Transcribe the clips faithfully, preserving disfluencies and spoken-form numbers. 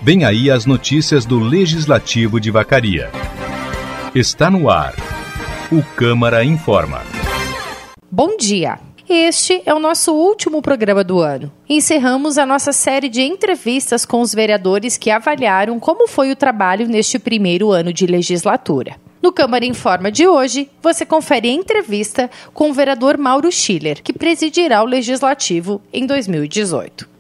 Vem aí as notícias do Legislativo de Vacaria. Está no ar. O Câmara Informa. Bom dia. Este é o nosso último programa do ano. Encerramos a nossa série de entrevistas com os vereadores que avaliaram como foi o trabalho neste primeiro ano de legislatura. No Câmara Informa de hoje, você confere a entrevista com o vereador Mauro Schiller, que presidirá o Legislativo em dois mil e dezoito.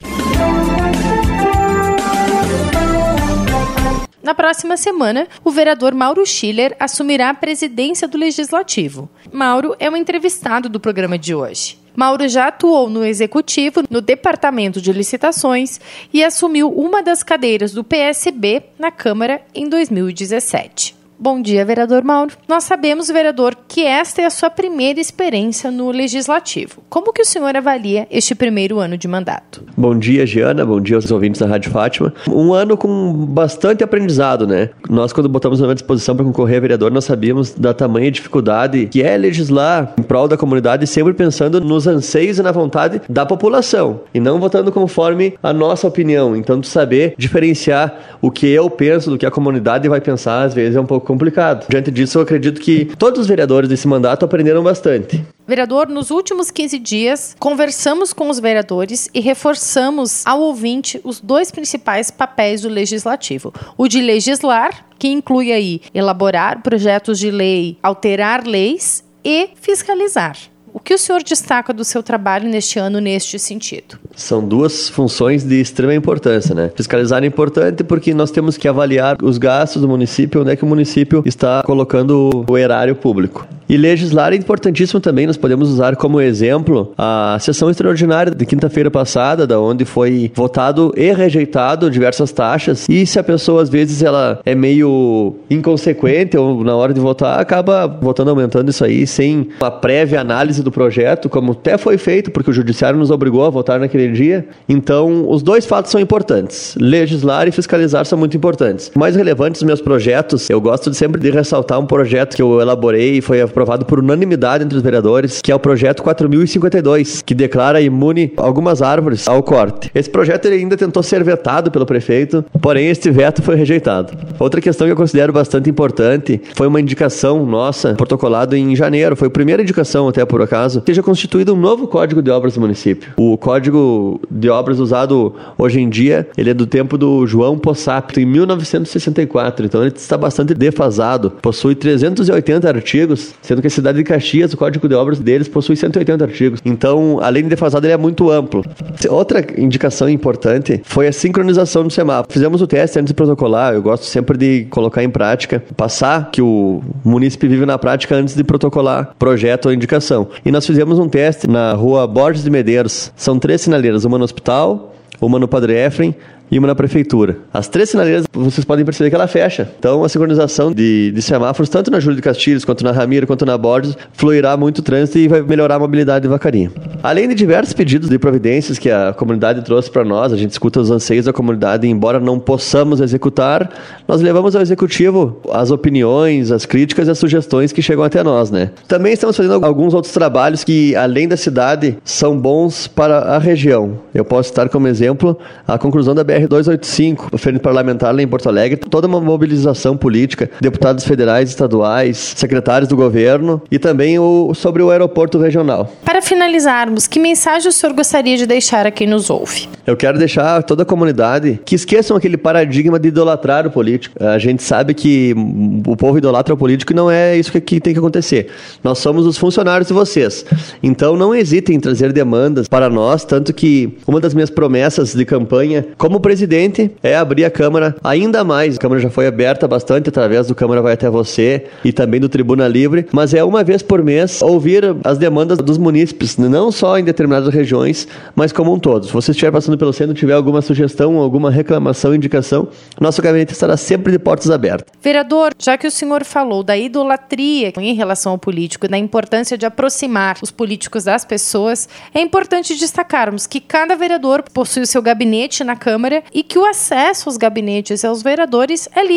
Na próxima semana, o vereador Mauro Schiller assumirá a presidência do Legislativo. Mauro é um entrevistado do programa de hoje. Mauro já atuou no Executivo, no Departamento de Licitações e assumiu uma das cadeiras do P S B na Câmara em dois mil e dezessete. Bom dia, vereador Mauro. Nós sabemos, vereador, que esta é a sua primeira experiência no Legislativo. Como que o senhor avalia este primeiro ano de mandato? Bom dia, Giana. Bom dia aos ouvintes da Rádio Fátima. Um ano com bastante aprendizado, né? Nós, quando botamos à disposição para concorrer a vereador, nós sabíamos da tamanha dificuldade que é legislar em prol da comunidade, sempre pensando nos anseios e na vontade da população, e não votando conforme a nossa opinião. Então, de saber diferenciar o que eu penso do que a comunidade vai pensar, às vezes é um pouco complicado. Diante disso, eu acredito que todos os vereadores desse mandato aprenderam bastante. Vereador, nos últimos quinze dias, conversamos com os vereadores e reforçamos ao ouvinte os dois principais papéis do Legislativo. O de legislar, que inclui aí elaborar projetos de lei, alterar leis e fiscalizar. O que o senhor destaca do seu trabalho neste ano neste sentido? São duas funções de extrema importância, né? Fiscalizar é importante porque nós temos que avaliar os gastos do município, onde é que o município está colocando o erário público. E legislar é importantíssimo também, nós podemos usar como exemplo a sessão extraordinária de quinta-feira passada, da onde foi votado e rejeitado diversas taxas, e se a pessoa às vezes ela é meio inconsequente ou na hora de votar, acaba votando aumentando isso aí sem uma prévia análise do projeto, como até foi feito, porque o judiciário nos obrigou a votar naquele dia. Então, os dois fatos são importantes. Legislar e fiscalizar são muito importantes. Mais relevantes dos meus projetos, eu gosto de sempre de ressaltar um projeto que eu elaborei e foi aprovado por unanimidade entre os vereadores, que é o projeto quatro mil e cinquenta e dois, que declara imune algumas árvores ao corte. Esse projeto ele ainda tentou ser vetado pelo prefeito, porém este veto foi rejeitado. Outra questão que eu considero bastante importante foi uma indicação nossa, protocolado em janeiro, foi a primeira indicação até por acaso, seja constituído um novo Código de Obras do município. O Código de Obras usado hoje em dia, ele é do tempo do João Possapi, em mil novecentos e sessenta e quatro, então ele está bastante defasado, possui trezentos e oitenta artigos, sendo que a cidade de Caxias, o Código de Obras deles possui cento e oitenta artigos. Então, além de defasado, ele é muito amplo. Outra indicação importante foi a sincronização do semáforo. Fizemos o teste antes de protocolar, eu gosto sempre de colocar em prática, passar que o munícipe vive na prática antes de protocolar projeto ou indicação. E nós fizemos um teste na rua Borges de Medeiros. São três sinaleiras, uma no hospital, uma no Padre Efrem e uma na prefeitura. As três sinaleiras, vocês podem perceber que ela fecha. Então, a sincronização de, de semáforos, tanto na Júlio de Castilhos, quanto na Ramiro, quanto na Borges, fluirá muito o trânsito e vai melhorar a mobilidade de Vacaria. Além de diversos pedidos de providências que a comunidade trouxe para nós, a gente escuta os anseios da comunidade e, embora não possamos executar, nós levamos ao executivo as opiniões, as críticas e as sugestões que chegam até nós, né? Também estamos fazendo alguns outros trabalhos que, além da cidade, são bons para a região. Eu posso citar como exemplo a conclusão da B R duzentos e oitenta e cinco, o Frente Parlamentar lá em Porto Alegre, toda uma mobilização política, deputados federais, estaduais, secretários do governo e também o, sobre o aeroporto regional. Para finalizarmos, que mensagem o senhor gostaria de deixar a quem nos ouve? Eu quero deixar a toda a comunidade que esqueçam aquele paradigma de idolatrar o político. A gente sabe que o povo idolatra o político e não é isso que, que tem que acontecer. Nós somos os funcionários de vocês. Então não hesitem em trazer demandas para nós, tanto que uma das minhas promessas de campanha como presidente é abrir a Câmara ainda mais. A Câmara já foi aberta bastante através do Câmara Vai Até Você e também do Tribuna Livre, mas é uma vez por mês ouvir as demandas dos munícipes, não só em determinadas regiões, mas como um todo. Se você estiver passando pelo centro e tiver alguma sugestão, alguma reclamação, indicação, nosso gabinete estará sempre de portas abertas. Vereador, já que o senhor falou da idolatria em relação ao político e da importância de aproximar os políticos das pessoas, é importante destacarmos que cada vereador possui o seu gabinete na Câmara e que o acesso aos gabinetes e aos vereadores é livre.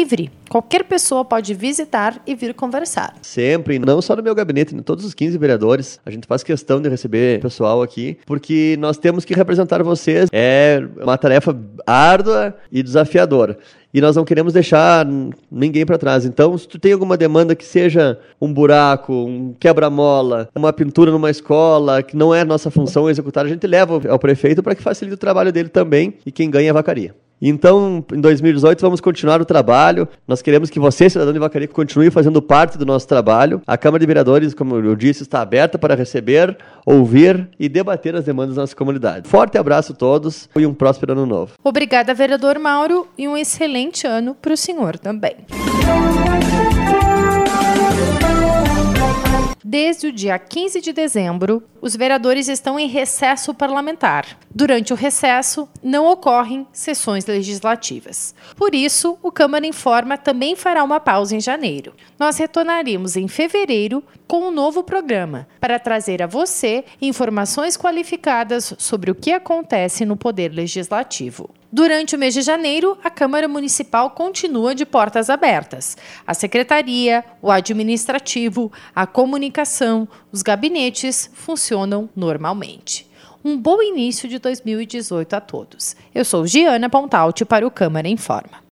Qualquer pessoa pode visitar e vir conversar. Sempre, não só no meu gabinete, em todos os quinze vereadores. A gente faz questão de receber pessoal aqui, porque nós temos que representar vocês. É uma tarefa árdua e desafiadora. E nós não queremos deixar ninguém para trás. Então, se tu tem alguma demanda que seja um buraco, um quebra-mola, uma pintura numa escola, que não é nossa função executar, a gente leva ao prefeito para que facilite o trabalho dele também, e quem ganha é a Vacaria. Então, em dois mil e dezoito, vamos continuar o trabalho. Nós queremos que você, cidadão de Vacaria, continue fazendo parte do nosso trabalho. A Câmara de Vereadores, como eu disse, está aberta para receber, ouvir e debater as demandas da nossa comunidade. Forte abraço a todos e um próspero ano novo. Obrigada, vereador Mauro, e um excelente ano para o senhor também. Desde o dia quinze de dezembro, os vereadores estão em recesso parlamentar. Durante o recesso, não ocorrem sessões legislativas. Por isso, o Câmara Informa também fará uma pausa em janeiro. Nós retornaremos em fevereiro com um novo programa para trazer a você informações qualificadas sobre o que acontece no Poder Legislativo. Durante o mês de janeiro, a Câmara Municipal continua de portas abertas. A Secretaria, o Administrativo, a Comunicação, os gabinetes funcionam normalmente. Um bom início de dois mil e dezoito a todos. Eu sou Giana Pontalti para o Câmara Informa.